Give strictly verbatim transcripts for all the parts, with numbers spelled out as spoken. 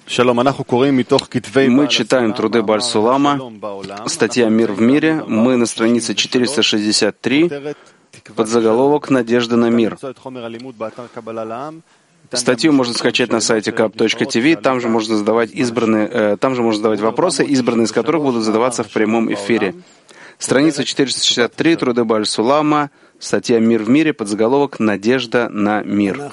Мы читаем труды Бааль-Сулама, статья «Мир в мире». Мы на странице четыреста шестьдесят три, под заголовок «Надежда на мир». Статью можно скачать на сайте кап точка ти ви, там же можно задавать избранные, э, там же можно задавать вопросы, избранные из которых будут задаваться в прямом эфире. Страница четыреста шестьдесят три, труды Бааль-Сулама, статья «Мир в мире», под заголовок «Надежда на мир».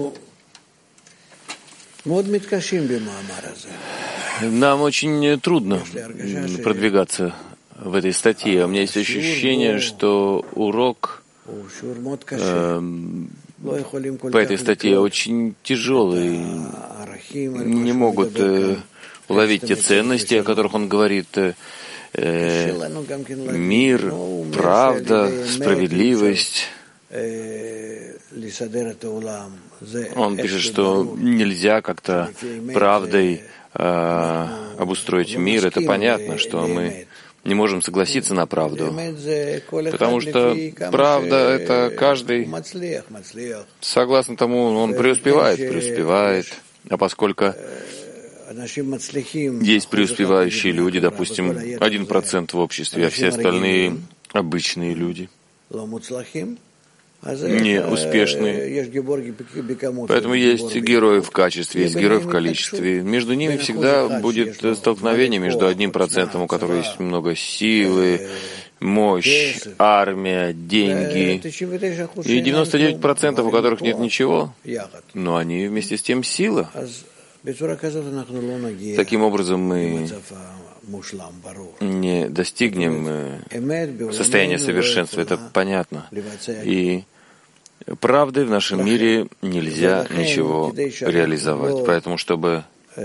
Нам очень трудно продвигаться в этой статье. У меня есть ощущение, что урок э, по этой статье очень тяжелый. Не могут э, уловить те ценности, о которых он говорит. Э, мир, правда, справедливость. Он пишет, что нельзя как-то правдой э, обустроить мир. Это понятно, что мы не можем согласиться на правду, потому что правда — это каждый, согласно тому, он преуспевает, преуспевает. А поскольку есть преуспевающие люди, допустим, один процент в обществе, а все остальные обычные люди, неуспешные. Поэтому есть герои в качестве, есть герои в количестве. Между ними всегда будет столкновение между одним процентом, у которого есть много силы, мощь, армия, деньги, и девяносто девять процентов, у которых нет ничего, но они вместе с тем сила. Таким образом мы не достигнем состояния совершенства, это понятно. И правдой в нашем мире нельзя ничего реализовать. Поэтому, чтобы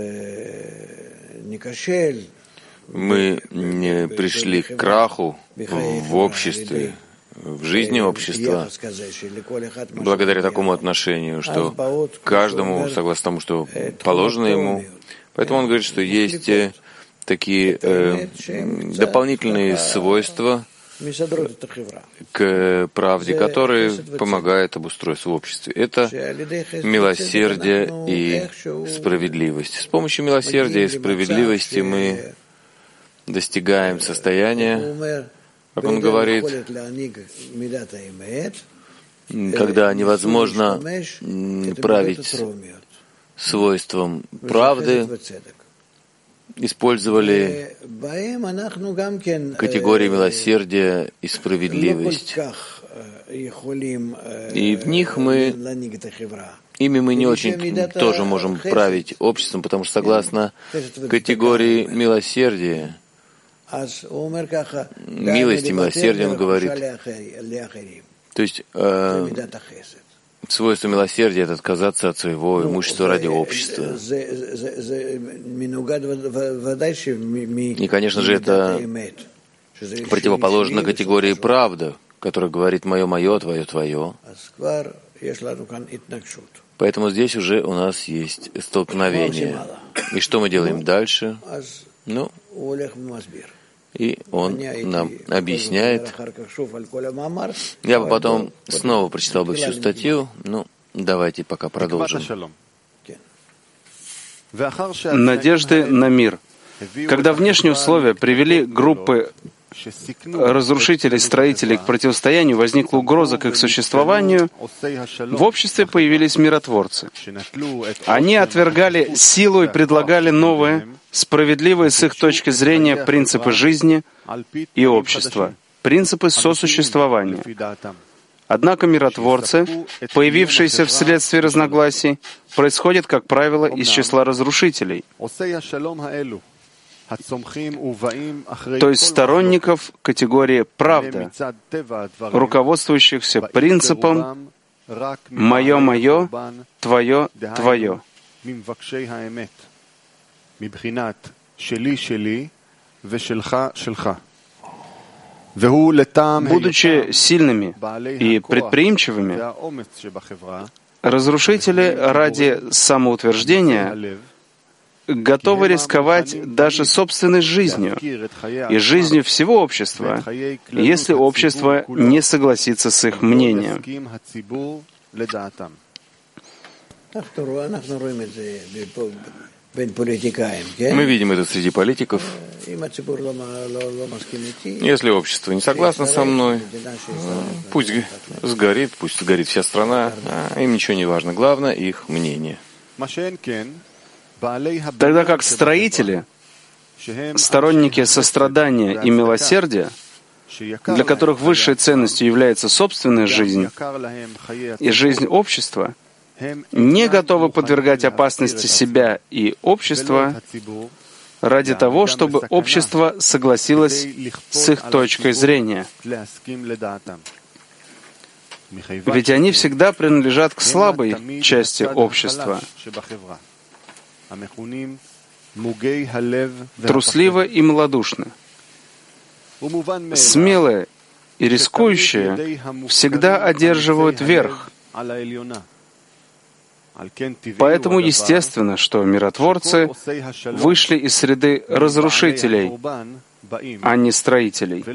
мы не пришли к краху в обществе, в жизни общества, благодаря такому отношению, что каждому, согласно тому, что положено ему. Поэтому он говорит, что есть такие э, дополнительные свойства к правде, которые помогают обустройству в обществе. Это милосердие и справедливость. С помощью милосердия и справедливости мы достигаем состояния, как он говорит, когда невозможно править свойством правды, использовали категории милосердия и справедливость. И в них мы, ими мы не очень тоже можем править обществом, потому что согласно категории милосердия, милости, милосердия, он говорит, то есть э, свойство милосердия — это отказаться от своего имущества ради общества. И, конечно же, это противоположно категории правда, которая говорит «моё, моё, твое, твое». Поэтому здесь уже у нас есть столкновение. И что мы делаем дальше? Ну, и он нам объясняет. Я бы потом снова прочитал бы всю статью. Ну, давайте пока продолжим. Надежды на мир. Когда внешние условия привели группы разрушителей, строителей к противостоянию, возникла угроза к их существованию, в обществе появились миротворцы. Они отвергали силу и предлагали новые, справедливые с их точки зрения принципы жизни и общества, принципы сосуществования. Однако миротворцы, появившиеся вследствие разногласий, происходят, как правило, из числа разрушителей, то есть сторонников категории «правда», руководствующихся принципом «моё, моё, твое, твое». Будучи сильными и предприимчивыми, разрушители ради самоутверждения готовы рисковать даже собственной жизнью и жизнью всего общества, если общество не согласится с их мнением. Мы видим это среди политиков. Если общество не согласно со мной, пусть сгорит, пусть сгорит вся страна, им ничего не важно. Главное их мнение. Тогда как строители, сторонники сострадания и милосердия, для которых высшей ценностью является собственная жизнь и жизнь общества, не готовы подвергать опасности себя и общество ради того, чтобы общество согласилось с их точкой зрения. Ведь они всегда принадлежат к слабой части общества, трусливо и малодушно. Смелые и рискующие всегда одерживают верх. Поэтому естественно, что миротворцы вышли из среды разрушителей, а не строителей.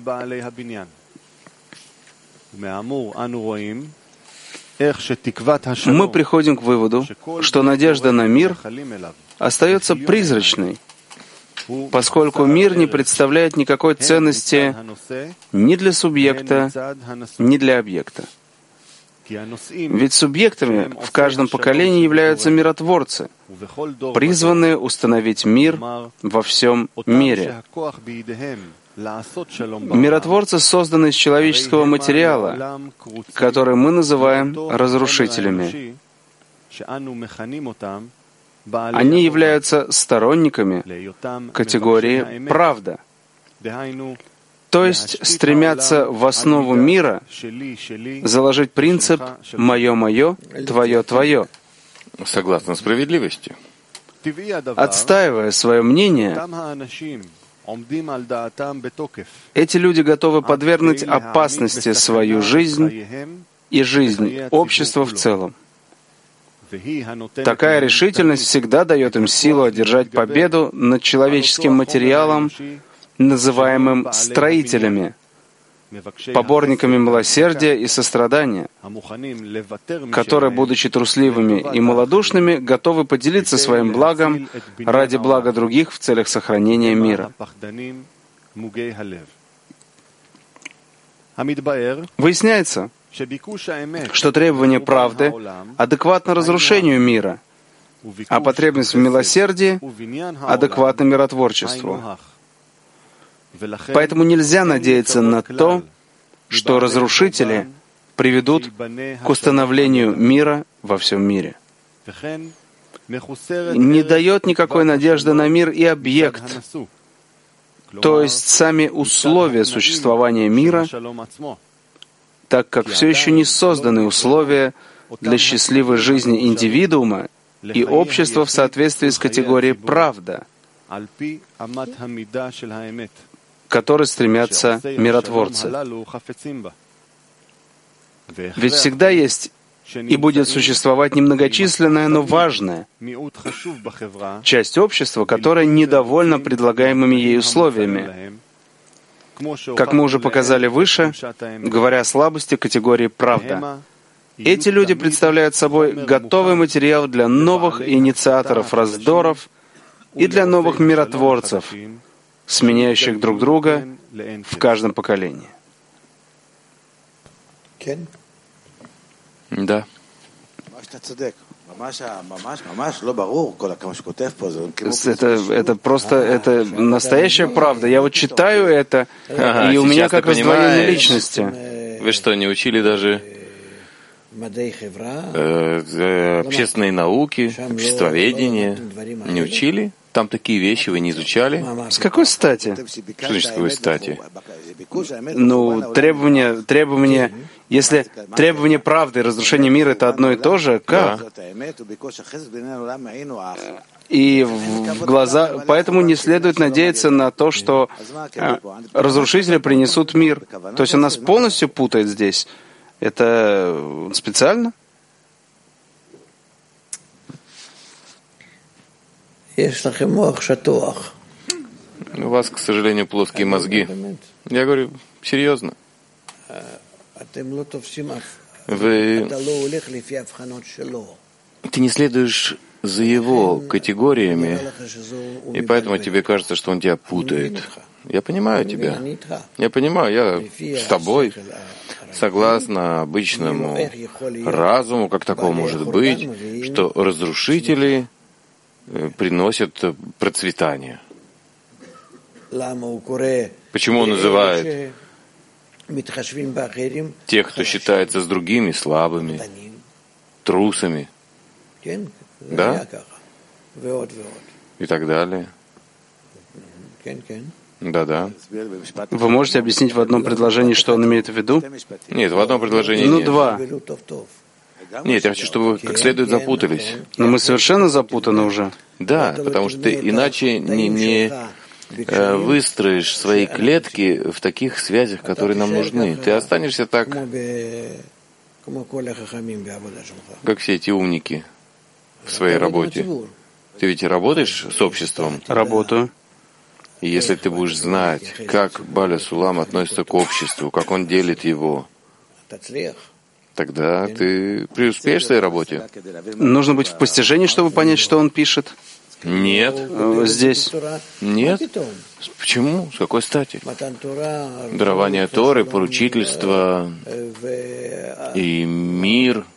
Мы приходим к выводу, что надежда на мир остается призрачной, поскольку мир не представляет никакой ценности ни для субъекта, ни для объекта. Ведь субъектами в каждом поколении являются миротворцы, призванные установить мир во всем мире. Миротворцы созданы из человеческого материала, который мы называем разрушителями. Они являются сторонниками категории «правда», то есть стремятся в основу мира заложить принцип «моё-моё, твоё-твоё». Согласно справедливости. Отстаивая свое мнение, эти люди готовы подвергнуть опасности свою жизнь и жизнь общества в целом. Такая решительность всегда дает им силу одержать победу над человеческим материалом, называемым строителями, поборниками милосердия и сострадания, которые, будучи трусливыми и малодушными, готовы поделиться своим благом ради блага других в целях сохранения мира. Выясняется, что требование правды адекватно разрушению мира, а потребность в милосердии адекватна миротворчеству. Поэтому нельзя надеяться на то, что разрушители приведут к установлению мира во всем мире. Не дает никакой надежды на мир и объект, то есть сами условия существования мира, так как все еще не созданы условия для счастливой жизни индивидуума и общества в соответствии с категорией «правда», к которой стремятся миротворцы. Ведь всегда есть и будет существовать немногочисленная, но важная часть общества, которая недовольна предлагаемыми ей условиями. Как мы уже показали выше, говоря о слабости категории «правда», эти люди представляют собой готовый материал для новых инициаторов раздоров и для новых миротворцев, сменяющих друг друга в каждом поколении. Да. Это, это просто это настоящая правда. Я вот читаю это, ага, и у меня как раздвоение личности. Вы что, не учили даже э, общественные науки, обществоведение? Не учили? Там такие вещи вы не изучали? С какой стати? Что значит, с какой стати? Ну, требования, требования, если требование правды и разрушение мира — это одно и то же, как? И в глаза, поэтому не следует надеяться на то, что разрушители принесут мир. То есть он нас полностью путает здесь. Это специально? У вас, к сожалению, плоские мозги. Я говорю, серьезно. Вы... Ты не следуешь за его категориями, и поэтому тебе кажется, что он тебя путает. Я понимаю тебя. Я понимаю, я с тобой. Согласно обычному разуму, как такого может быть, что разрушители приносят процветание. Почему он называет тех, кто считается с другими слабыми, трусами, да? И так далее. Да-да. Вы можете объяснить в одном предложении, что он имеет в виду? Нет, в одном предложении ну, нет. Ну, два. Нет, я хочу, чтобы вы как следует запутались. Но мы совершенно запутаны уже. Да, потому что ты иначе не, не э, выстроишь свои клетки в таких связях, которые нам нужны. Ты останешься так, как все эти умники в своей работе. Ты ведь работаешь с обществом? Работаю. И если ты будешь знать, как Баля Сулам относится к обществу, как он делит его, тогда ты преуспеешь в своей работе. Нужно быть в постижении, чтобы понять, что он пишет? Нет. Здесь? Нет. Почему? С какой стати? Дарование Торы, поручительство и мир,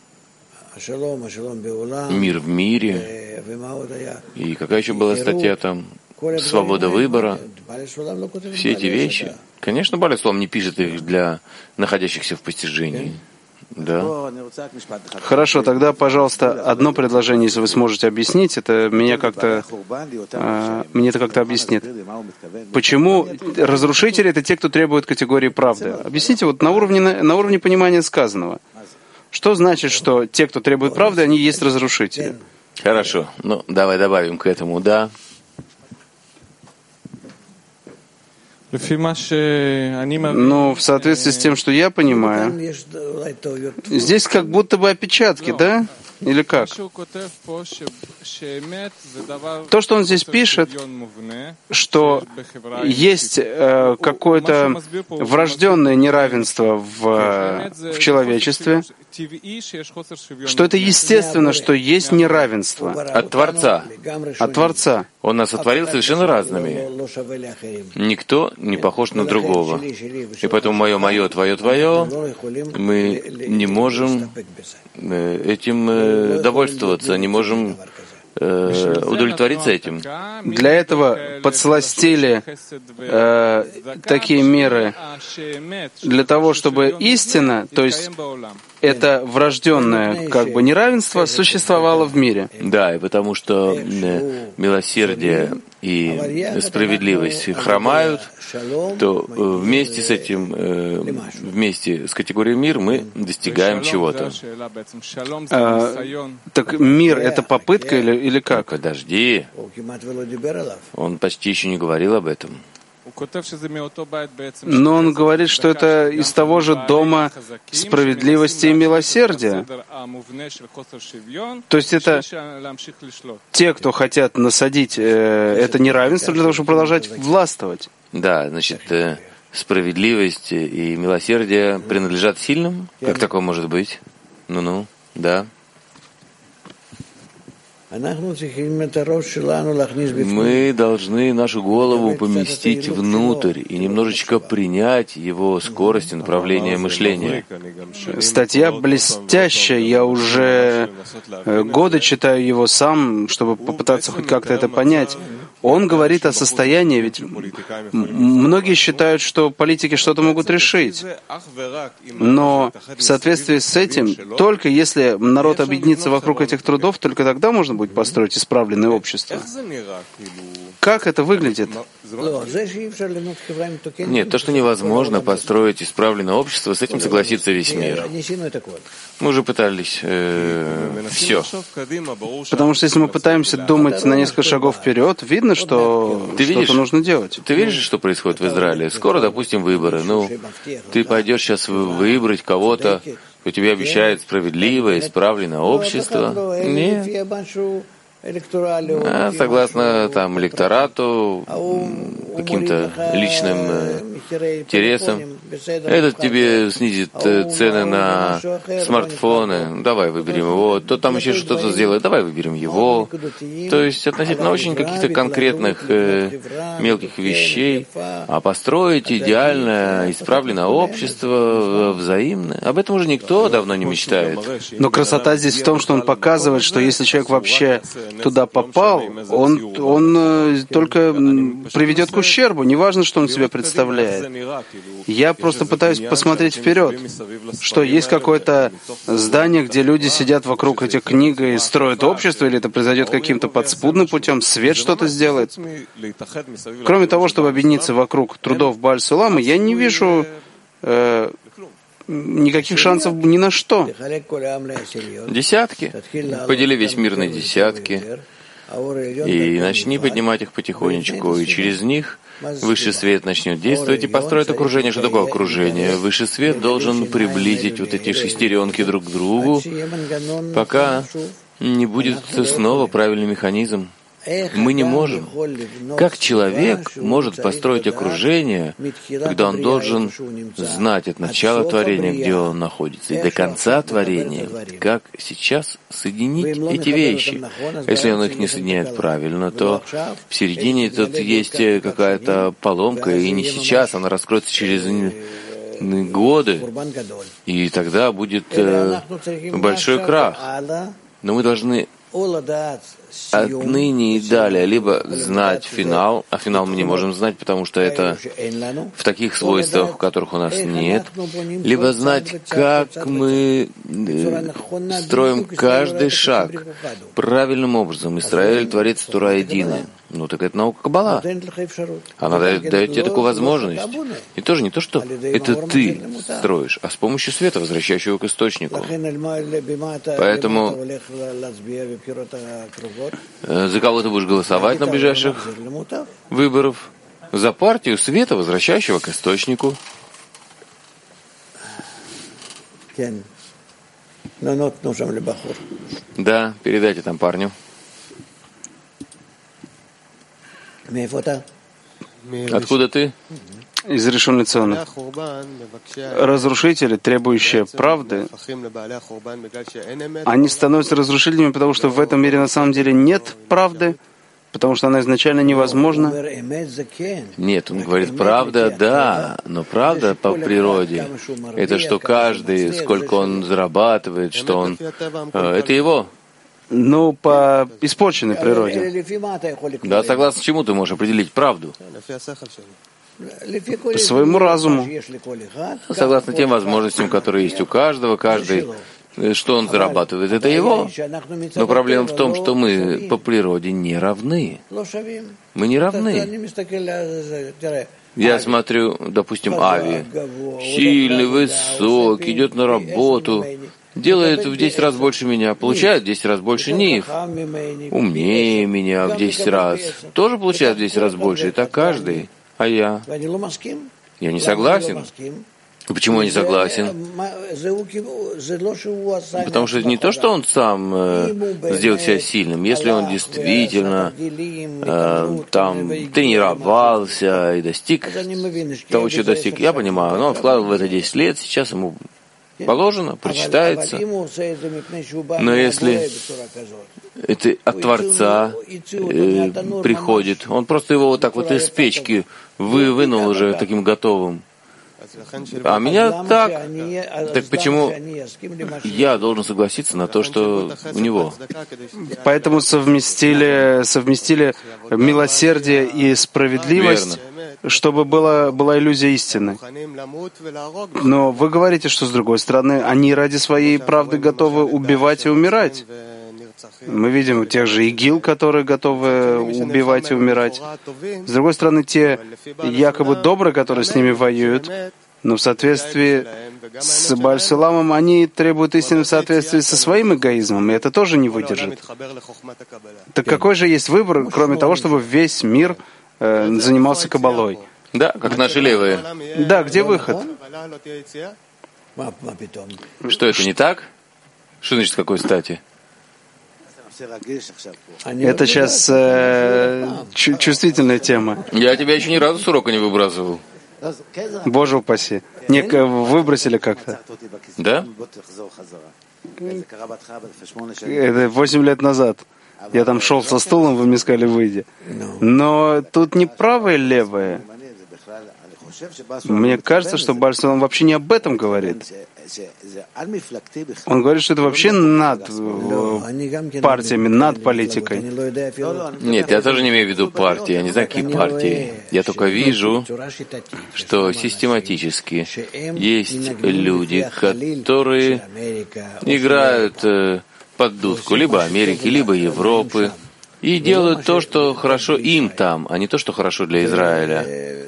мир в мире. И какая еще была статья там? Свобода выбора. Все эти вещи. Конечно, Баля Сулам не пишет их для находящихся в постижении. Да. Хорошо, тогда, пожалуйста, одно предложение, если вы сможете объяснить, это меня как-то, э, мне это как-то объяснит. Почему разрушители — это те, кто требует категории правды? Объясните вот на уровне, на уровне понимания сказанного. Что значит, что те, кто требует правды, они есть разрушители? Хорошо. Ну, давай добавим к этому, да. Но в соответствии с тем, что я понимаю, здесь как будто бы опечатки, да? Или как? То, что он здесь пишет, что есть э, какое-то врожденное неравенство в, в человечестве, что это естественно, что есть неравенство. От Творца. От Творца. Он нас сотворил совершенно разными. Никто не похож на другого. И поэтому мое, мое, твое, твое, мы не можем этим довольствоваться, не можем э, удовлетвориться этим. Для этого подсластили э, такие меры для того, чтобы истина, то есть это врожденное как бы неравенство, существовало в мире. Да, и потому что э, милосердие и справедливость хромают, то э, вместе с этим, э, вместе с категорией мир мы достигаем чего-то. А, так мир — это попытка или, или как? Подожди. Он почти еще не говорил об этом. Но он говорит, что это из того же дома справедливости и милосердия. То есть это те, кто хотят насадить э, это неравенство для того, чтобы продолжать властвовать. Да, значит, э, справедливость и милосердие принадлежат сильным? Как такое может быть? Ну-ну, да. Мы должны нашу голову поместить внутрь и немножечко принять его скорость и направление мышления. Статья блестящая, я уже годы читаю его сам, чтобы попытаться хоть как-то это понять. Он говорит о состоянии, ведь многие считают, что политики что-то могут решить. Но в соответствии с этим, только если народ объединится вокруг этих трудов, только тогда можно будет построить исправленное общество. Как это выглядит? Нет, то, что невозможно построить исправленное общество, с этим согласится весь мир. Мы уже пытались э, все. Потому что если мы пытаемся думать на несколько шагов вперед, видно, что ты видишь, что-то нужно делать. Ты видишь, что происходит в Израиле? Скоро, допустим, выборы. Ну, ты пойдешь сейчас выбрать кого-то, кто тебе обещает справедливое, исправленное общество. Нет. А, согласно там электорату, каким-то личным интересам. Этот тебе снизит цены на смартфоны, давай выберем его. То там еще что-то сделает, давай выберем его. То есть относительно очень каких-то конкретных э, мелких вещей, а построить идеальное, исправленное общество взаимное. Об этом уже никто давно не мечтает. Но красота здесь в том, что он показывает, что если человек вообще туда попал, он, он только приведет к ущербу. Неважно, что он себе представляет. Я просто пытаюсь посмотреть вперед, что есть какое-то здание, где люди сидят вокруг этих книг и строят общество, или это произойдет каким-то подспудным путем, свет что-то сделает. Кроме того, чтобы объединиться вокруг трудов Бааль-Суламы, я не вижу э, никаких шансов ни на что. Десятки. Подели весь мир на десятки. И начни поднимать их потихонечку, и через них высший свет начнет действовать и построит окружение. Что такое окружение? Высший свет должен приблизить вот эти шестеренки друг к другу, пока не будет снова правильный механизм. Мы не можем. Как человек может построить окружение, когда он должен знать от начала творения, где он находится, и до конца творения, как сейчас соединить эти вещи? Если он их не соединяет правильно, то в середине тут есть какая-то поломка, и не сейчас, она раскроется через годы, и тогда будет большой крах. Но мы должны отныне и далее либо знать финал, а финал мы не можем знать, потому что это в таких свойствах, в которых у нас нет, либо знать, как мы строим каждый шаг правильным образом. Исраэль, Творец, Тура единая. Ну так это наука Каббала. Она дает, дает тебе такую возможность. И тоже не то, что это ты строишь, а с помощью света, возвращающего к источнику. Поэтому за кого ты будешь голосовать на ближайших выборах? За партию света, возвращающего к источнику. Да, передайте там парню. Откуда ты? Из Ришон Лециона. Разрушители, требующие правды, они становятся разрушителями, потому что в этом мире на самом деле нет правды, потому что она изначально невозможна. Нет, он говорит, правда, да, но правда по природе — это что каждый, сколько он зарабатывает, что он... Это его. Ну, по испорченной природе. Да, согласно чему ты можешь определить правду? По своему разуму. Согласно тем возможностям, которые есть у каждого, каждый, что он зарабатывает, это его. Но проблема в том, что мы по природе не равны. Мы не равны. Я смотрю, допустим, Ави, сильный, высокий, идет на работу, делает в десять раз больше меня, получает в десять раз больше них, умнее меня в десять раз, тоже получает в десять раз больше, и так каждый. А я? Я не согласен. Почему я не согласен? Потому что это не то, что он сам э, сделал себя сильным. Если он действительно э, там тренировался и достиг того, чего достиг, я понимаю, но он вкладывал в это десять лет, сейчас ему положено, прочитается. Но если это от Творца э, приходит, он просто его вот так вот из печки вы, вынул уже таким готовым. А меня так, так почему я должен согласиться на то, что у него? Поэтому совместили, совместили милосердие и справедливость, Верно. чтобы была, была иллюзия истины. Но вы говорите, что с другой стороны, они ради своей правды готовы убивать и умирать. Мы видим тех же ИГИЛ, которые готовы убивать и умирать. С другой стороны, те якобы добрые, которые с ними воюют, но в соответствии с Бааль-Суламом они требуют истины в соответствии со своим эгоизмом, и это тоже не выдержит. Так какой же есть выбор, кроме того, чтобы весь мир э, занимался каббалой? Да, как наши левые. Да, где выход? Что, это не так? Что значит, с какой стати? Это сейчас э, чувствительная тема. Я тебя еще ни разу с урока не выбрасывал. Боже упаси. Не, выбросили как-то. Да? Это восемь лет назад. Я там шел со стулом, вы мне сказали, выйди. Но тут не правое и левое. Мне кажется, что Бальсулам вообще не об этом говорит. Он говорит, что это вообще над партиями, над политикой. Нет, я тоже не имею в виду партии. Я не знаю, какие партии. Я только вижу, что систематически есть люди, которые играют под дудку либо Америки, либо Европы, и делают то, что хорошо им там, а не то, что хорошо для Израиля.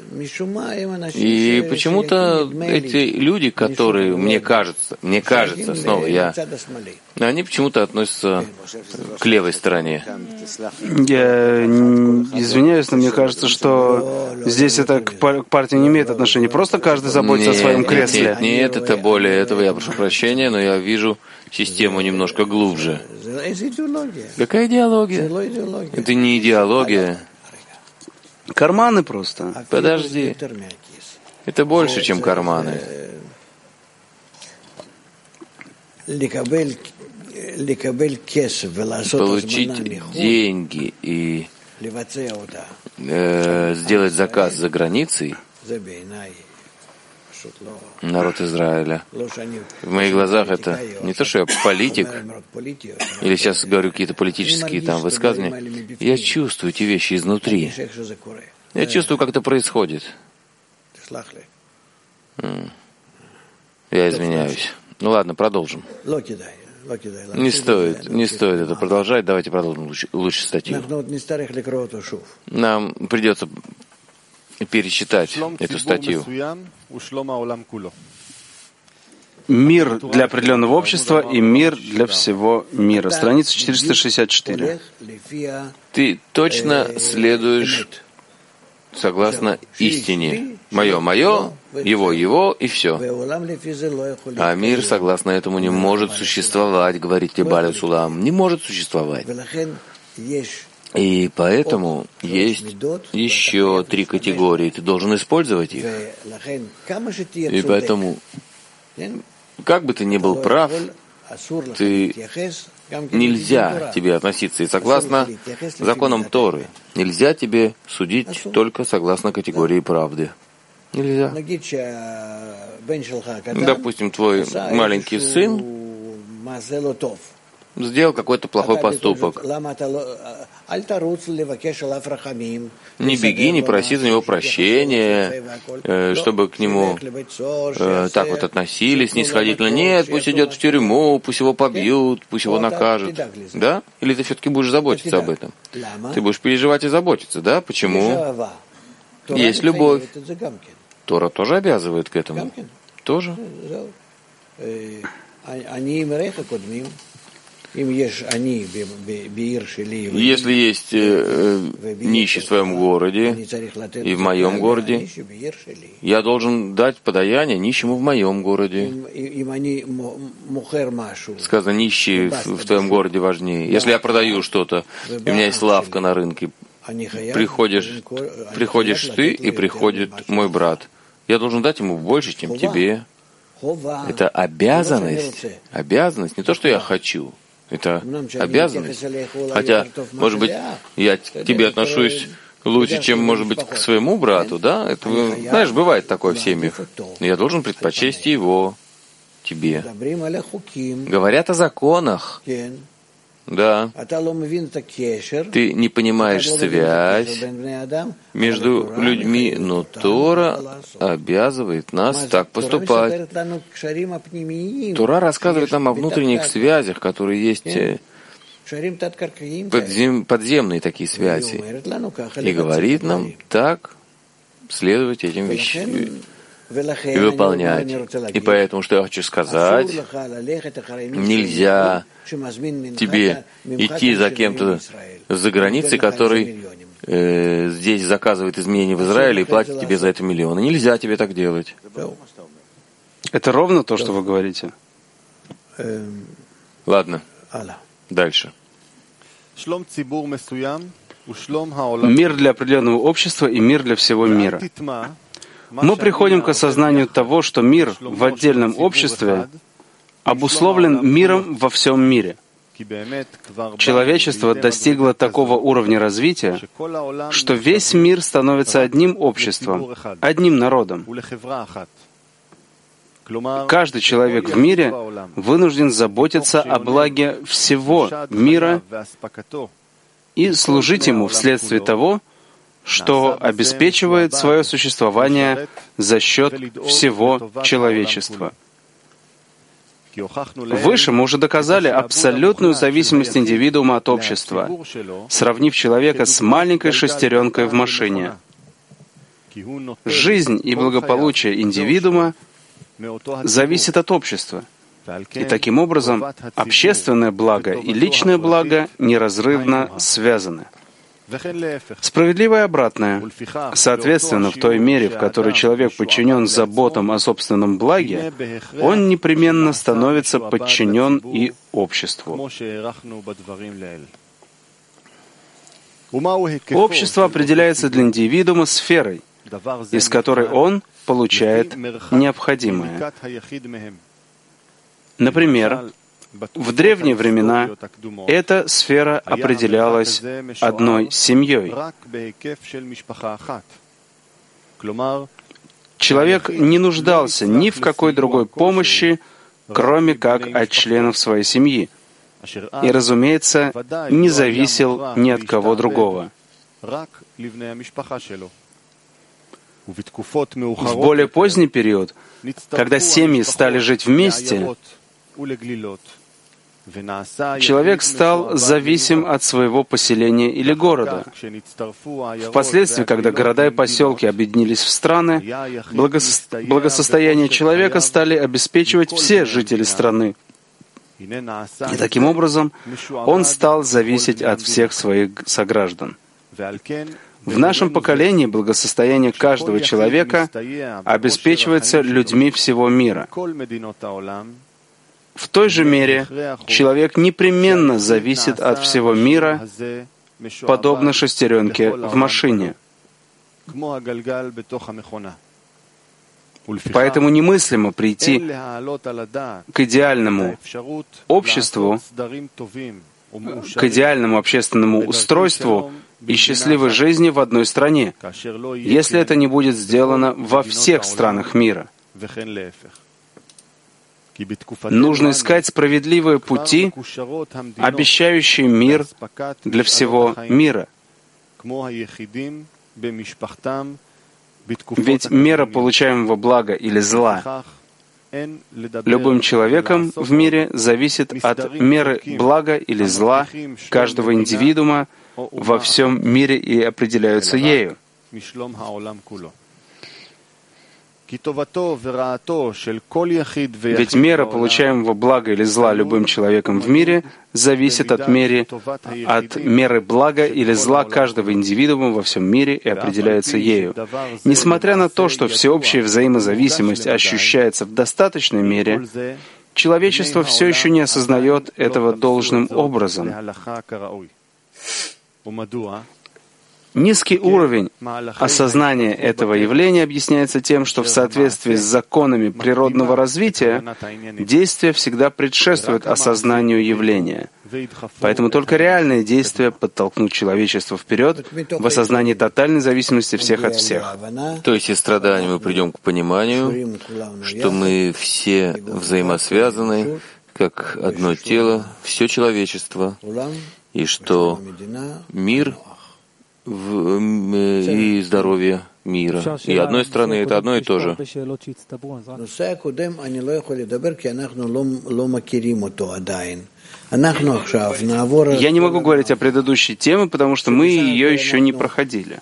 И почему-то эти люди, которые, мне кажется, мне кажется, снова я, они почему-то относятся к левой стороне. Я извиняюсь, но мне кажется, что здесь это к партии не имеет отношения. Просто каждый заботится нет, о своем кресле. Нет, нет, это более этого, я прошу прощения, но я вижу систему немножко глубже. Какая идеология? Это не идеология. Карманы просто. Подожди. Это больше, чем карманы. Получить деньги и э, сделать заказ за границей, народ Израиля. В моих глазах это не то, что я политик, или сейчас говорю какие-то политические там высказывания. Я чувствую эти вещи изнутри. Я чувствую, как это происходит. Я извиняюсь. Ну ладно, продолжим. Не стоит, не стоит это продолжать. Давайте продолжим лучше, лучше статью. Нам придется перечитать эту статью. Мир для определенного общества и мир для всего мира. Страница четыреста шестьдесят четыре. Ты точно следуешь согласно истине. Мое, мое, его, его, и все. А мир, согласно этому, не может существовать, говорит тебе Бааль Сулам. Не может существовать. И поэтому есть еще три категории. Ты должен использовать их. И поэтому, как бы ты ни был прав, ты нельзя тебе относиться. И согласно законам Торы, нельзя тебе судить только согласно категории правды. Нельзя. Допустим, твой маленький сын сделал какой-то плохой поступок. Не беги, не проси за него прощения, чтобы к нему э, так вот относились снисходительно. Нет, пусть идет в тюрьму, пусть его побьют, пусть его накажут. Да? Или ты все-таки будешь заботиться об этом? Ты будешь переживать и заботиться, да? Почему? Есть любовь. Тора тоже обязывает к этому. Тоже. Если есть э, нищий в твоем городе и в моем городе, я должен дать подаяние нищему в моем городе. Сказано, нищий в, в твоем городе важнее. Если я продаю что-то, и у меня есть лавка на рынке, приходишь, приходишь ты и приходит мой брат, я должен дать ему больше, чем тебе. Это обязанность. Обязанность, не то, что я хочу. Это обязанность. Хотя, может быть, я к тебе отношусь лучше, чем, может быть, к своему брату, да? Это, знаешь, бывает такое в семьях. Но я должен предпочесть его тебе. Говорят о законах. Да. Ты не понимаешь связь между людьми, но Тора обязывает нас так поступать. Тора рассказывает нам о внутренних связях, которые есть подзем, подземные такие связи, и говорит нам так следовать этим вещам и выполнять. И поэтому, что я хочу сказать, нельзя тебе идти за кем-то за границей, который э, здесь заказывает изменения в Израиле и платит тебе за это миллионы. Нельзя тебе так делать. Это ровно то, что вы говорите? Ладно. Дальше. мир для определенного общества и мир для всего мира. Мы приходим к осознанию того, что мир в отдельном обществе обусловлен миром во всем мире. Человечество достигло такого уровня развития, что весь мир становится одним обществом, одним народом. Каждый человек в мире вынужден заботиться о благе всего мира и служить ему вследствие того, что обеспечивает свое существование за счет всего человечества. Выше мы уже доказали абсолютную зависимость индивидуума от общества, сравнив человека с маленькой шестеренкой в машине. Жизнь и благополучие индивидуума зависит от общества. И таким образом общественное благо и личное благо неразрывно связаны. Справедливое обратное. Соответственно, в той мере, в которой человек подчинен заботам о собственном благе, он непременно становится подчинен и обществу. Общество определяется для индивидуума сферой, из которой он получает необходимое. Например, в древние времена эта сфера определялась одной семьей. Человек не нуждался ни в какой другой помощи, кроме как от членов своей семьи, и, разумеется, не зависел ни от кого другого. В более поздний период, когда семьи стали жить вместе, человек стал зависим от своего поселения или города. Впоследствии, когда города и поселки объединились в страны, благосо... благосостояние человека стали обеспечивать все жители страны. И таким образом он стал зависеть от всех своих сограждан. В нашем поколении благосостояние каждого человека обеспечивается людьми всего мира. В той же мере человек непременно зависит от всего мира, подобно шестеренке в машине. Поэтому немыслимо прийти к идеальному обществу, к идеальному общественному устройству и счастливой жизни в одной стране, если это не будет сделано во всех странах мира. Нужно искать справедливые пути, обещающие мир для всего мира. Ведь мера получаемого блага или зла любым человеком в мире зависит от меры блага или зла каждого индивидуума во всем мире и определяются ею. Ведь мера получаемого блага или зла любым человеком в мире зависит от меры, от меры блага или зла каждого индивидуума во всем мире и определяется ею. Несмотря на то, что всеобщая взаимозависимость ощущается в достаточной мере, человечество все еще не осознает этого должным образом. Низкий уровень осознания этого явления объясняется тем, что в соответствии с законами природного развития действия всегда предшествуют осознанию явления. Поэтому только реальные действия подтолкнут человечество вперед в осознании тотальной зависимости всех от всех. То есть из страданий мы придем к пониманию, что мы все взаимосвязаны, как одно тело, все человечество, и что мир В, и здоровье мира. И одной страны это одно и то же. Я не могу говорить о предыдущей теме, потому что мы ее еще не проходили.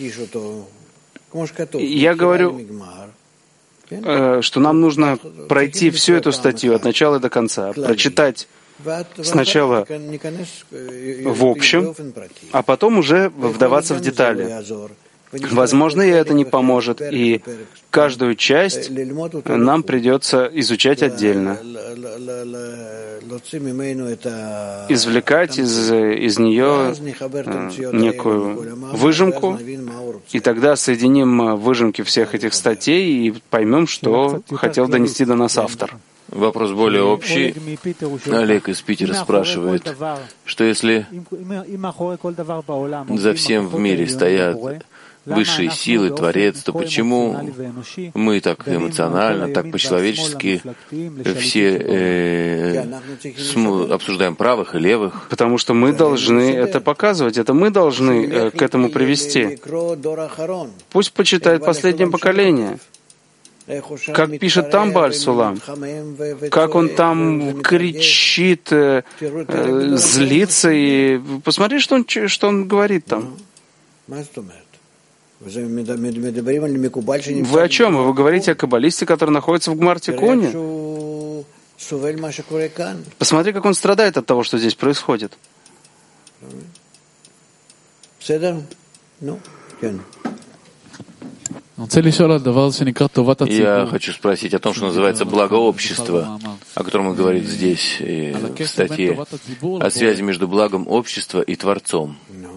Я говорю, что нам нужно пройти всю эту статью от начала до конца, прочитать сначала в общем, а потом уже вдаваться в детали. Возможно, и это не поможет, и каждую часть нам придется изучать отдельно, извлекать из, из нее некую выжимку, и тогда соединим выжимки всех этих статей и поймем, что хотел донести до нас автор. Вопрос более общий. Олег из Питера спрашивает, что если за всем в мире стоят высшие силы, Творец, то почему мы так эмоционально, так по-человечески все э, см, обсуждаем правых и левых? Потому что мы должны это показывать, это мы должны э, к этому привести. Пусть почитает последнее поколение. Как пишет там Бааль Сулам, как он там кричит, э, э, злится, и посмотри, что он, что он говорит там. Вы о чем? Вы говорите о каббалисте, который находится в Гмар-Тикуне? Посмотри, как он страдает от того, что здесь происходит. Я хочу спросить о том, что называется благо общества, о котором он говорит здесь, в статье, о связи между благом общества и Творцом.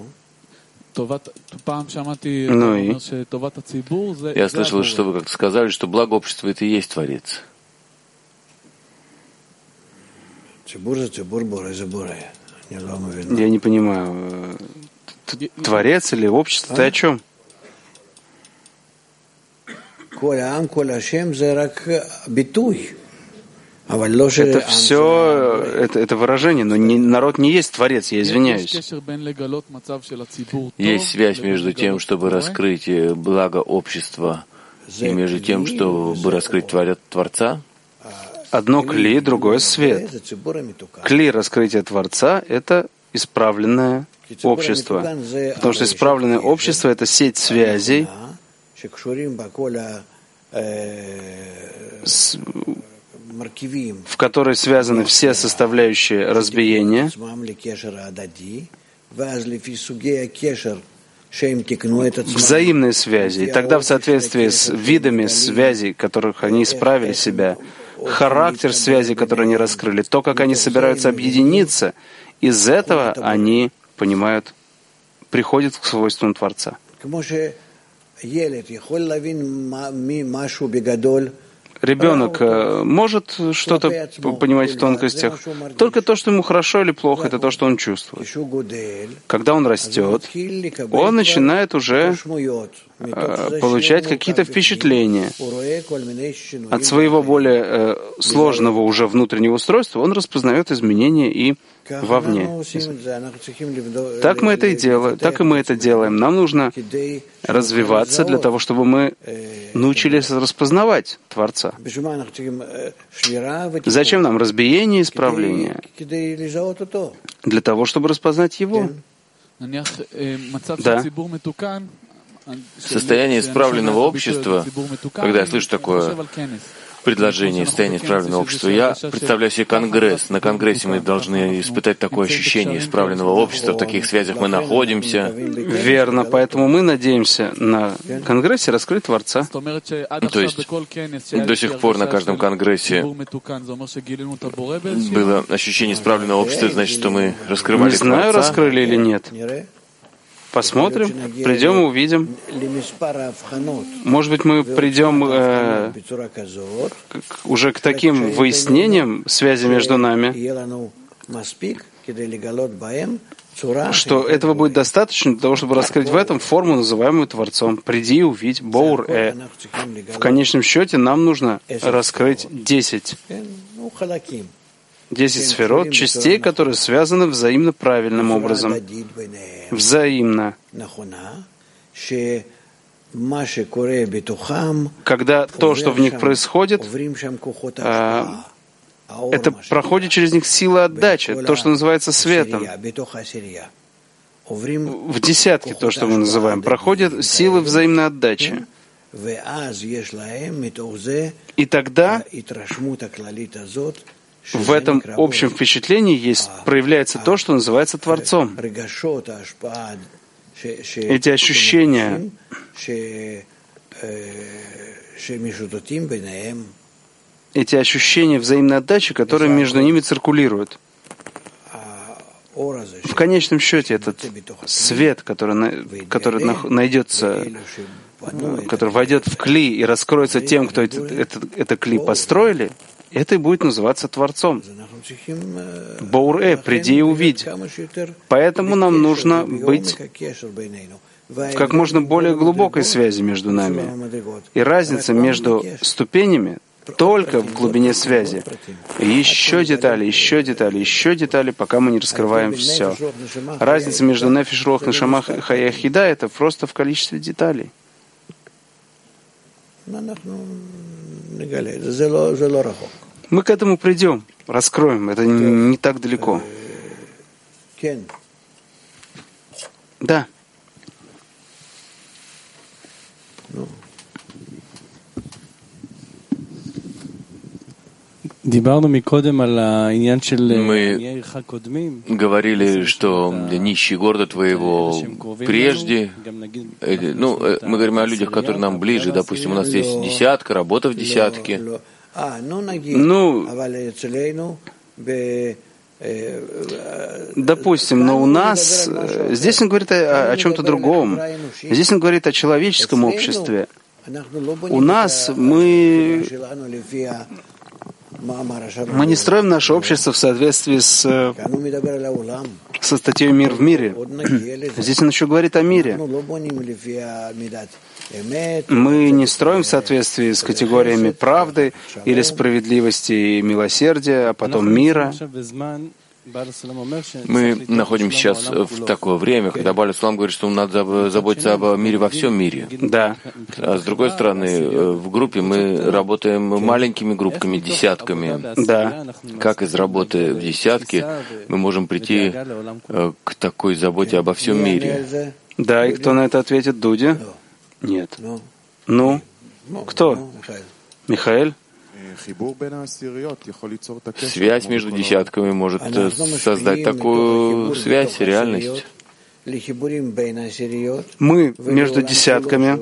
Ну и? Я слышал, что вы как-то сказали, что благо общества — это и есть Творец. Я не понимаю, Творец или общество? Ты о чем? Это все, это, это выражение, но не, народ не есть Творец, я извиняюсь. Есть связь между тем, чтобы раскрыть благо общества, и между тем, чтобы раскрыть Творца? Одно кли, другое свет. Кли раскрытия Творца — это исправленное общество. Потому что исправленное общество — это сеть связей, с, в которой связаны все составляющие разбиения, взаимные связи. И тогда в соответствии с видами связей, которых они исправили себя, характер связи, который они раскрыли, то, как они собираются объединиться, из этого они понимают, приходят к свойствам Творца. Ребенок может что-то понимать в тонкостях. Только то, что ему хорошо или плохо, это то, что он чувствует. Когда он растет, он начинает уже получать какие-то впечатления. От своего более сложного уже внутреннего устройства он распознает изменения и вовне. Так мы это и делаем, так и мы это делаем. Нам нужно развиваться для того, чтобы мы научились распознавать Творца. Зачем нам разбиение и исправление? Для того, чтобы распознать Его. Да. Состояние исправленного общества, когда я слышу такое предложение состояния исправленного общества, я представляю себе конгресс. На конгрессе мы должны испытать такое ощущение исправленного общества, в таких связях мы находимся. Верно, поэтому мы надеемся на конгрессе раскрыть Творца. То есть до сих пор на каждом конгрессе было ощущение исправленного общества, значит, что мы раскрывали Творца. Не знаю, раскрыли или нет. Посмотрим, придем и увидим. Может быть, мы придем э, к, уже к таким выяснениям связи между нами, что этого будет достаточно для того, чтобы раскрыть в этом форму, называемую Творцом. Приди и увидь, боур-э. В конечном счете нам нужно раскрыть десять. Десять сферот, частей, которые связаны взаимно правильным образом. Взаимно. Когда то, что в них происходит, это проходит через них сила отдачи, то, что называется светом. В десятке, то, что мы называем, проходят силы взаимной отдачи. И тогда в этом общем впечатлении есть, проявляется то, что называется Творцом. Эти ощущения эти ощущения взаимной отдачи, которые между ними циркулируют. В конечном счете этот свет, который, который найдется, который войдет в кли и раскроется тем, кто это, это, это кли построили, это и будет называться Творцом. Боур-э, приди и увидь. Поэтому нам нужно быть в как можно более глубокой связи между нами. И разница между ступенями только в глубине связи. И еще детали, еще детали, еще детали, пока мы не раскрываем все. Разница между нефиш, руах, нешама, хая, хида — это просто в количестве деталей. Мы к этому придем, раскроем. Это не так далеко. Да. Мы говорили, что нищий города твоего прежде, ну, мы говорим о людях, которые нам ближе, допустим, у нас есть десятка, работа в десятке. Ну, допустим, но у нас, здесь он говорит о, о чем-то другом. Здесь он говорит о человеческом обществе. У нас мы... Мы не строим наше общество в соответствии с, со статьей «Мир в мире». Здесь он еще говорит о мире. Мы не строим в соответствии с категориями правды или справедливости и милосердия, а потом мира. Мы находимся сейчас в такое время, когда Бааль Ислам говорит, что надо заботиться об мире во всем мире. Да. А с другой стороны, в группе мы работаем маленькими группками, десятками. Да. Как из работы в десятке мы можем прийти к такой заботе обо всем мире? Да, и кто на это ответит? Дудя? Нет. Ну? Кто? Михаэль? Связь между десятками может создать такую связь, реальность. Мы между десятками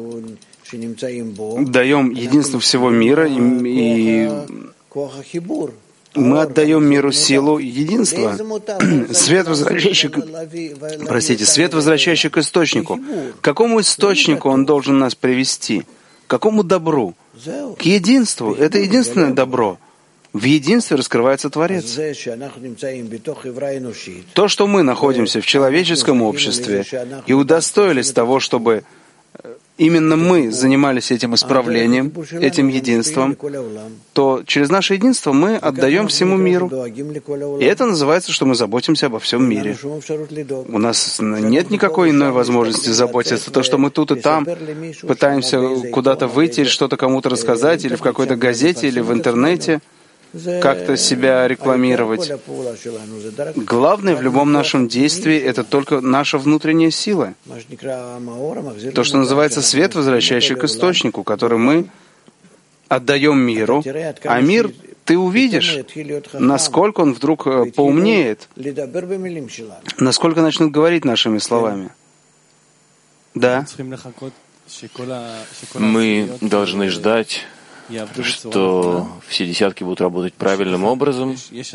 даем единство всего мира, и, и мы отдаем миру силу единства. Свет, возвращающий к... Простите, свет, возвращающий к источнику. К какому источнику он должен нас привести? К какому добру? К единству. Это единственное добро. В единстве раскрывается Творец. То, что мы находимся в человеческом обществе и удостоились того, чтобы именно мы занимались этим исправлением, этим единством, то через наше единство мы отдаем всему миру. И это называется, что мы заботимся обо всем мире. У нас нет никакой иной возможности заботиться. То, что мы тут и там пытаемся куда-то выйти, или что-то кому-то рассказать, или в какой-то газете, или в интернете, как-то себя рекламировать. Главное в любом нашем действии — это только наша внутренняя сила. То, что называется свет, возвращающий к источнику, который мы отдаем миру, а мир, ты увидишь, насколько он вдруг поумнеет, насколько начнет говорить нашими словами. Да. Мы должны ждать, что все десятки будут работать правильным образом,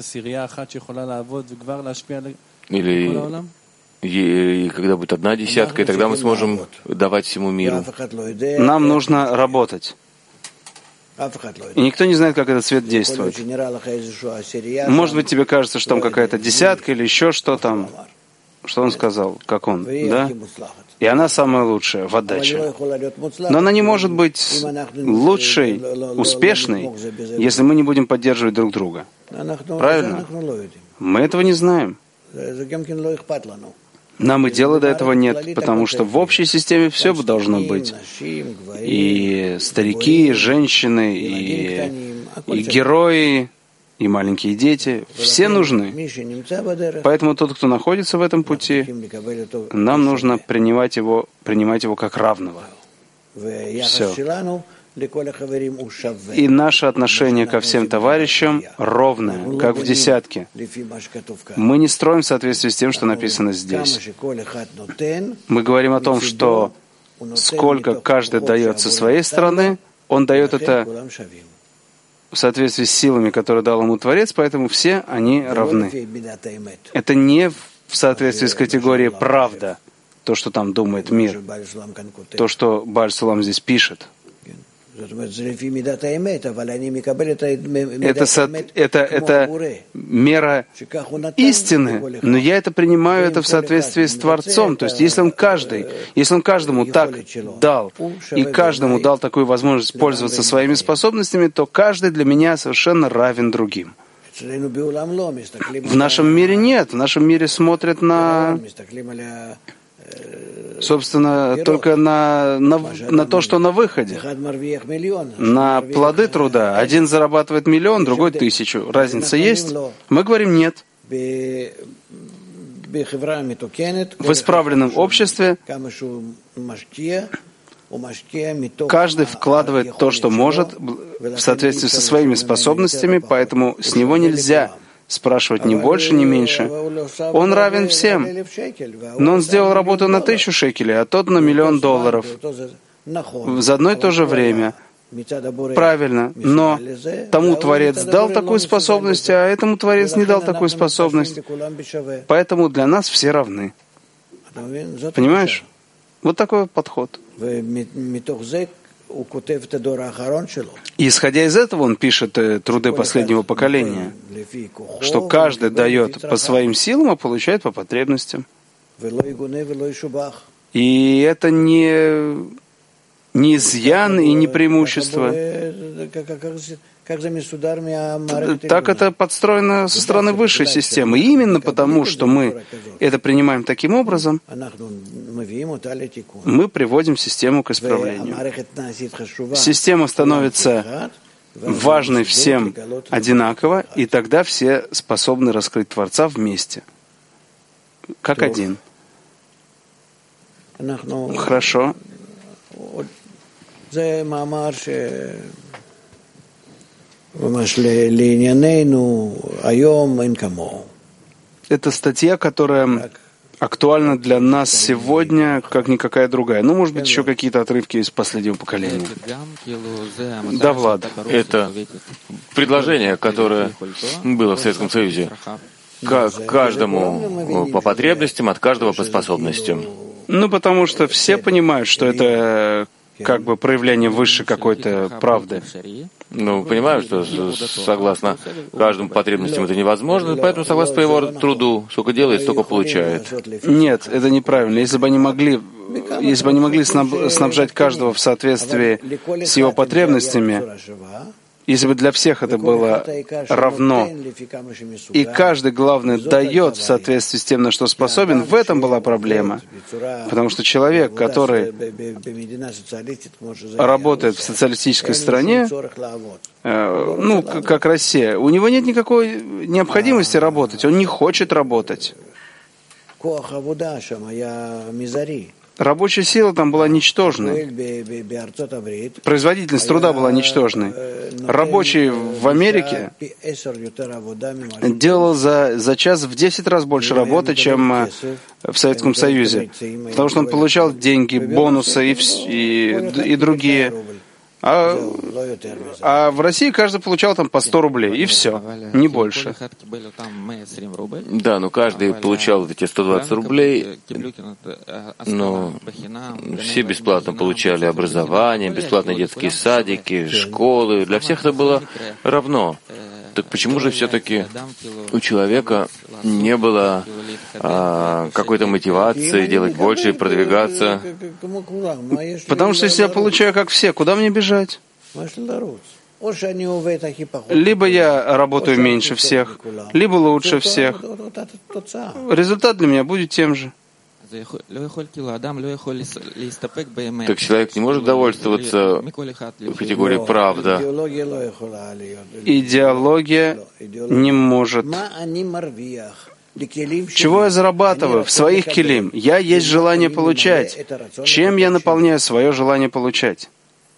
или и когда будет одна десятка, и тогда мы сможем давать всему миру. Нам нужно работать. И никто не знает, как этот свет действует. Может быть, тебе кажется, что там какая-то десятка или еще что там. Что он сказал? Как он? Да? И она самая лучшая в отдаче. Но она не может быть лучшей, успешной, если мы не будем поддерживать друг друга. Правильно? Мы этого не знаем. Нам и дела до этого нет, потому что в общей системе все должно быть. И старики, и женщины, и, и герои, и маленькие дети, все нужны. Поэтому тот, кто находится в этом пути, нам нужно принимать его, принимать его как равного. Все. И наше отношение ко всем товарищам ровное, как в десятке. Мы не строим в соответствии с тем, что написано здесь. Мы говорим о том, что сколько каждый дает со своей стороны, он дает это в соответствии с силами, которые дал ему Творец, поэтому все они равны. Это не в соответствии с категорией «правда», то, что там думает мир, то, что Бааль Сулам здесь пишет. Это, это, это мера истины, но я это принимаю это в соответствии с Творцом. То есть, если он каждый, если он каждому так дал, и каждому дал такую возможность пользоваться своими способностями, то каждый для меня совершенно равен другим. В нашем мире нет. В нашем мире смотрят на... собственно, только на, на, на то, что на выходе. На плоды труда. Один зарабатывает миллион, другой тысячу. Разница есть? Мы говорим нет. В исправленном обществе каждый вкладывает то, что может, в соответствии со своими способностями, поэтому с него нельзя спрашивать ни больше, ни меньше. Он равен всем. Но он сделал работу на тысячу шекелей, а тот на миллион долларов. За одно и то же время. Правильно. Но тому Творец дал такую способность, а этому Творец не дал такую способность. Поэтому для нас все равны. Понимаешь? Вот такой подход. И исходя из этого он пишет труды последнего поколения, что каждый дает по своим силам, а получает по потребностям. И это не, не изъян и не преимущество. Так это подстроено со стороны высшей системы. И именно потому, что мы это принимаем таким образом, мы приводим систему к исправлению. Система становится важной всем одинаково, и тогда все способны раскрыть Творца вместе, как один. Хорошо. Это статья, которая актуальна для нас сегодня, как никакая другая. Ну, может быть, еще какие-то отрывки из последнего поколения. Да, Влад. Это предложение, которое было в Советском Союзе. К каждому по потребностям, от каждого по способностям. Ну, потому что все понимают, что это как бы проявление высшей какой-то правды. Ну, понимаю, что согласно каждому потребностям это невозможно, поэтому согласно по его труду, сколько делает, столько получает. Нет, это неправильно. Если бы они могли, если бы они могли снабжать каждого в соответствии с его потребностями, если бы для всех это было равно, и каждый, главное, дает в соответствии с тем, на что способен, в этом была проблема. Потому что человек, который работает в социалистической стране, э, ну, как Россия, у него нет никакой необходимости работать, он не хочет работать. Рабочая сила там была ничтожной. Производительность труда была ничтожной. Рабочий в Америке делал за, за час в десять раз больше работы, чем в Советском Союзе. Потому что он получал деньги, бонусы и, и, и другие. А, а в России каждый получал там по сто рублей, и все, не больше. Да, но каждый получал эти сто двадцать рублей, но все бесплатно получали образование, бесплатные детские садики, школы. Для всех это было равно. Так почему же все-таки у человека не было а, какой-то мотивации делать больше и продвигаться? Потому что если я получаю как все, куда мне бежать? Либо я работаю меньше всех, либо лучше всех. Результат для меня будет тем же. Так человек не может довольствоваться категорией «правда». Идеология не может. Чего я зарабатываю? В своих келим. Я есть желание получать. Чем я наполняю свое желание получать?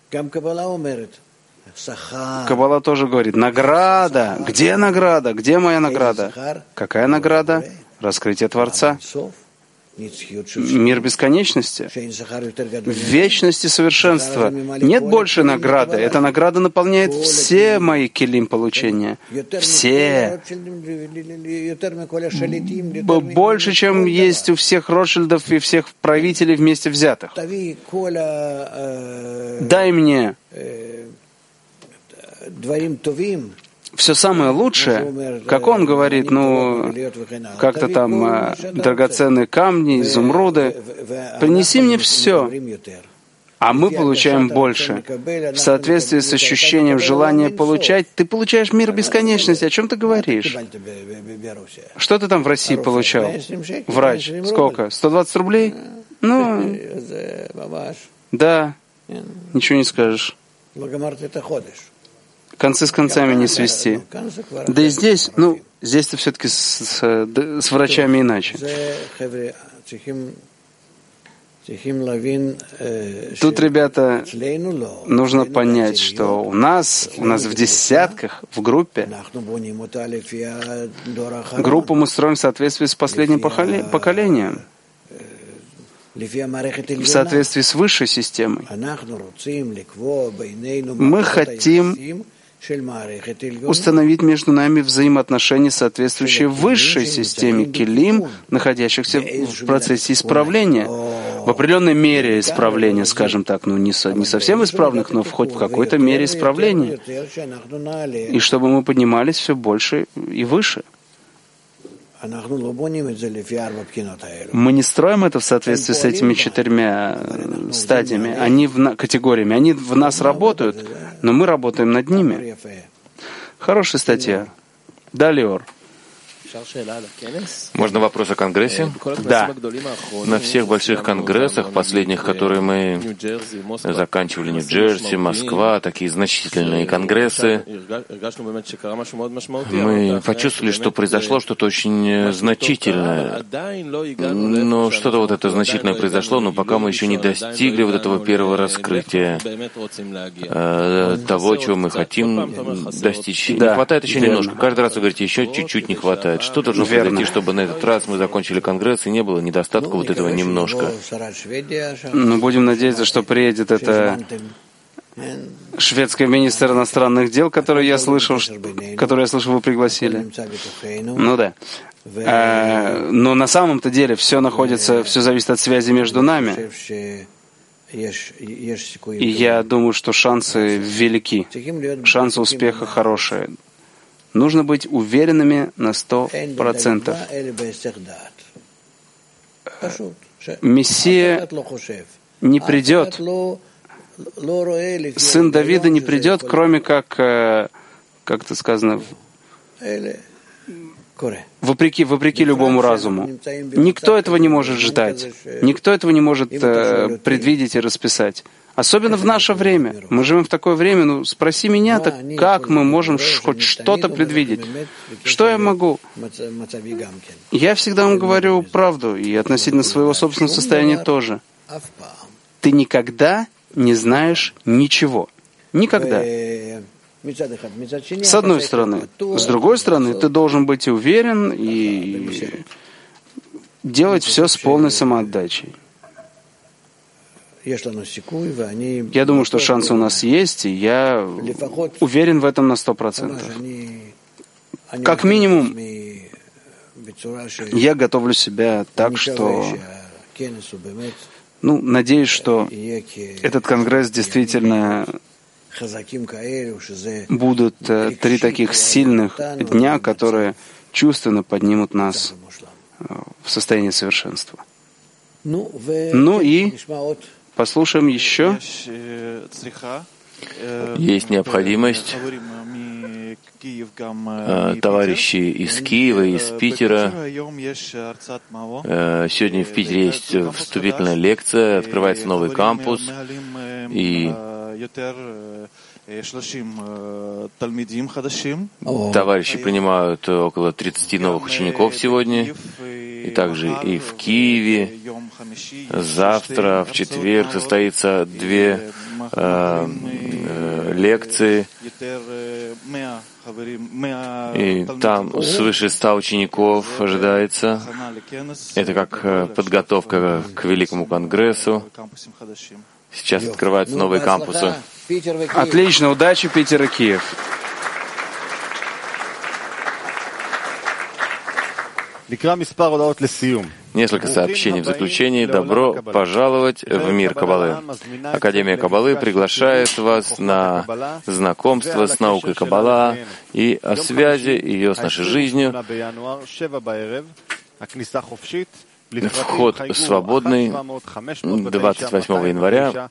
Каббала тоже говорит: награда. Где награда? Где моя награда? Какая награда? Раскрытие Творца. Мир бесконечности, вечности совершенства. Нет больше награды. Эта награда наполняет все мои килим получения. Все. Больше, чем есть у всех Ротшильдов и всех правителей вместе взятых. Дай мне все самое лучшее, как он говорит, ну, как-то там драгоценные камни, изумруды. Принеси мне все, а мы получаем больше. В соответствии с ощущением желания получать, ты получаешь мир бесконечности. О чем ты говоришь? Что ты там в России получал? Врач. Сколько? сто двадцать рублей? Ну, да, ничего не скажешь. Концы с концами не свести. Да и здесь, ну, здесь-то все-таки с, с, с врачами иначе. Тут, ребята, нужно понять, что у нас, у нас в десятках, в группе, группу мы строим в соответствии с последним поколением, в соответствии с высшей системой. Мы хотим установить между нами взаимоотношения, соответствующие высшей системе килим, находящихся в процессе исправления. В определенной мере исправления, скажем так, ну не, со, не совсем исправных, но хоть в какой-то мере исправления. И чтобы мы поднимались все больше и выше. Мы не строим это в соответствии с этими четырьмя стадиями, они в, категориями. Они в нас работают, но мы работаем над ними. Хорошая статья. Да, Леор? Можно вопрос о Конгрессе? Да. На всех больших конгрессах, последних, которые мы заканчивали, Нью-Джерси, Москва, такие значительные конгрессы, мы почувствовали, что произошло что-то очень значительное. Но что-то вот это значительное произошло, но пока мы еще не достигли вот этого первого раскрытия того, чего мы хотим достичь. Да, не хватает еще верно. немножко. Каждый раз вы говорите, еще чуть-чуть не хватает. Что должно произойти, чтобы на этот раз мы закончили конгресс и не было недостатка вот этого немножко? Ну, будем надеяться, что приедет это шведский министр иностранных дел, который я слышал, который я слышал, вы пригласили. Ну да. А, но на самом-то деле все находится, все зависит от связи между нами. И я думаю, что шансы велики, шансы успеха хорошие. Нужно быть уверенными на сто процентов. Мессия не придет, сын Давида не придет, кроме как, как это сказано, вопреки, вопреки любому разуму. Никто этого не может ждать, никто этого не может предвидеть и расписать. Особенно в наше время. Мы живем в такое время, ну, спроси меня-то, как мы можем хоть что-то предвидеть? Что я могу? Я всегда вам говорю правду, и относительно своего собственного состояния тоже. Ты никогда не знаешь ничего. Никогда. С одной стороны. С другой стороны, ты должен быть уверен и делать все с полной самоотдачей. Я думаю, что шансы у нас есть, и я уверен в этом на сто процентов. Как минимум, я готовлю себя так, что, ну, надеюсь, что этот конгресс действительно будут три таких сильных дня, которые чувственно поднимут нас в состояние совершенства. Ну и послушаем еще. Есть необходимость. Товарищи из Киева, из Питера. Сегодня в Питере есть вступительная лекция, открывается новый кампус, и товарищи принимают около тридцати новых учеников сегодня, и также и в Киеве. Завтра, в четверг, состоится две э, э, лекции, и там свыше ста учеников ожидается Это как подготовка к Великому Конгрессу. Сейчас открываются новые кампусы. Отлично, удачи, Питер и Киев. Несколько сообщений в заключении. Добро пожаловать в мир Каббалы. Академия Каббалы приглашает вас на знакомство с наукой Каббала и о связи ее с нашей жизнью. Вход свободный двадцать восьмого января.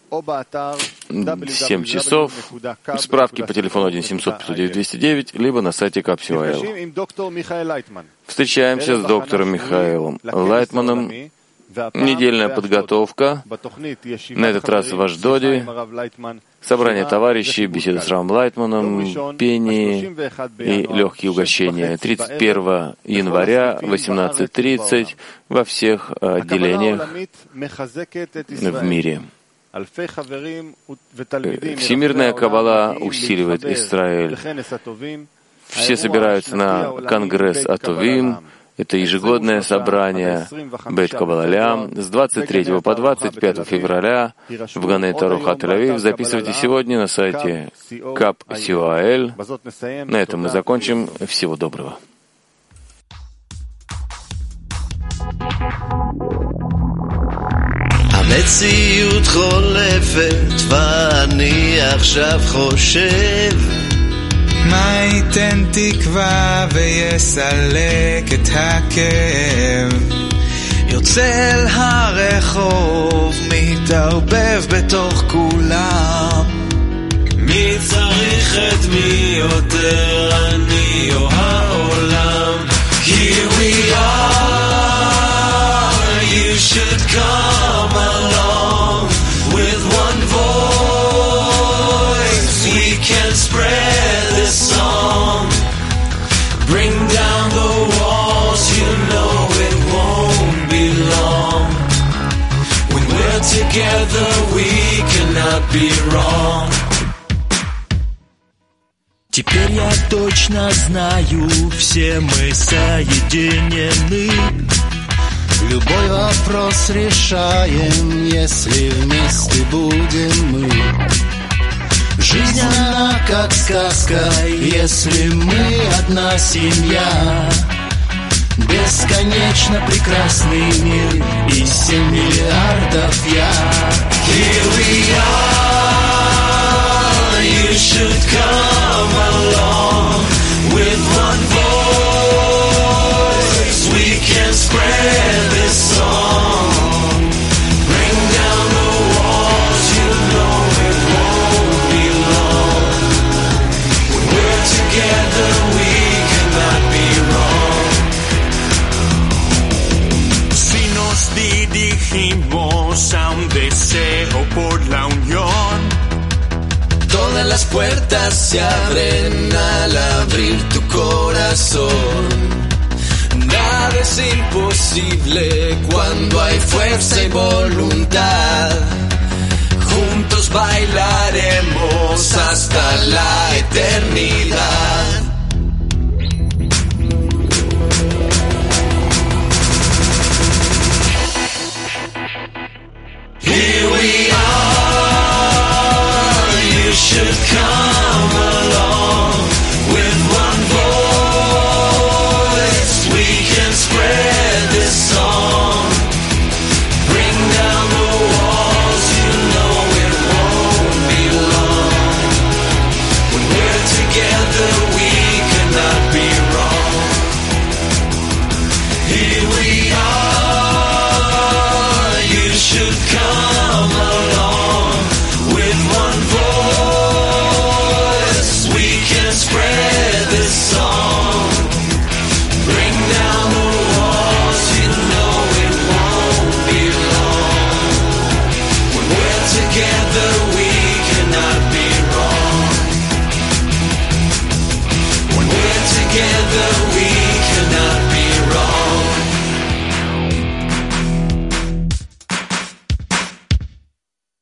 семь часов. Справки по телефону один семьсот пятьсот девять двести девять, либо на сайте Капсиуаэл. Встречаемся с доктором Михаилом Лайтманом. Недельная подготовка. На этот раз в Ашдоде. Собрание товарищей, беседа с Равом Лайтманом, пение и легкие угощения. тридцать первого января, восемнадцать тридцать, во всех отделениях в мире. Всемирная Каббала усиливает Израиль. Все собираются на Конгресс Атовим. Это ежегодное собрание Бейт Каббалалям с двадцать третьего по двадцать пятого февраля в Ганей Таруха Тель-Авив. Записывайте сегодня на сайте Капсиуаэл. На этом мы закончим. Всего доброго. המציאות חולפת ואני עכשיו חושב מה ייתן תקווה ויסלק את הכאב יוצא אל הרחוב מתערבב בתוך כולם מי צריך את מי יותר אני או העולם Here we are You should come along with one voice we can spread this song bring down the walls you know it won't be long when we're together we cannot be wrong Теперь я точно знаю все мы соединены Любой вопрос решаем, если вместе будем мы. Жизнь она как сказка, если мы одна семья. Бесконечно прекрасный мир и семь миллиардов я. Here we are, you should come along with one voice. We can spread this song. Bring down the walls, you know it won't be long. When we're together, we cannot be wrong. Si nos dirigimos a un deseo por la unión, todas las puertas se abren al abrir tu corazón. Nada es imposible cuando hay fuerza y voluntad. Juntos bailaremos hasta la eternidad.